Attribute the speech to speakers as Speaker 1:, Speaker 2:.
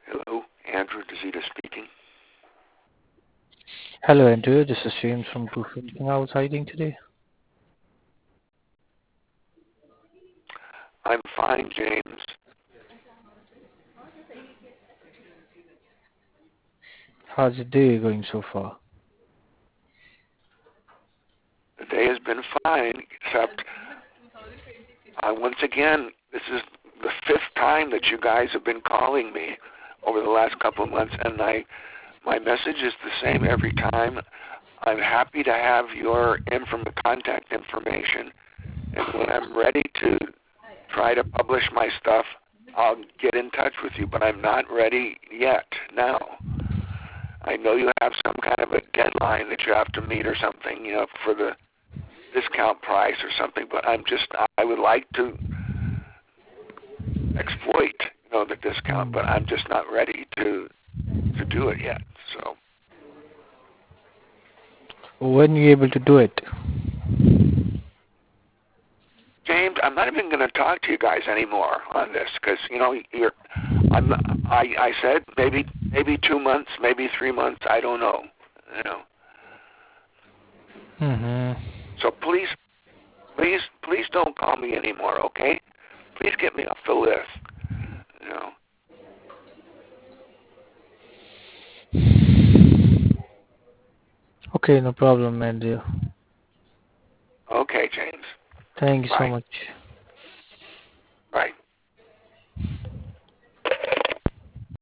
Speaker 1: Hello, Andrew DeZita speaking.
Speaker 2: Hello, Andrew. This is James from Proof House. How are you doing today?
Speaker 1: I'm fine, James.
Speaker 2: How's your day going so far?
Speaker 1: The day has been fine, except once again, this is the fifth time that you guys have been calling me over the last couple of months, and my message is the same every time. I'm happy to have your contact information, and when I'm ready to try to publish my stuff, I'll get in touch with you, but I'm not ready yet now. I know you have some kind of a deadline that you have to meet or something, for the discount price or something, but I would like to exploit, the discount, but I'm just not ready to do it yet. So,
Speaker 2: When are you able to do it?
Speaker 1: James, I'm not even going to talk to you guys anymore on this because I said maybe 2 months, maybe 3 months. I don't know. You know.
Speaker 2: Mm-hmm.
Speaker 1: So please don't call me anymore. Okay? Please get me off the list. You know.
Speaker 2: Okay, no problem, Andrew.
Speaker 1: Okay, James.
Speaker 2: Thank you so
Speaker 1: Bye.
Speaker 2: much.
Speaker 1: Bye.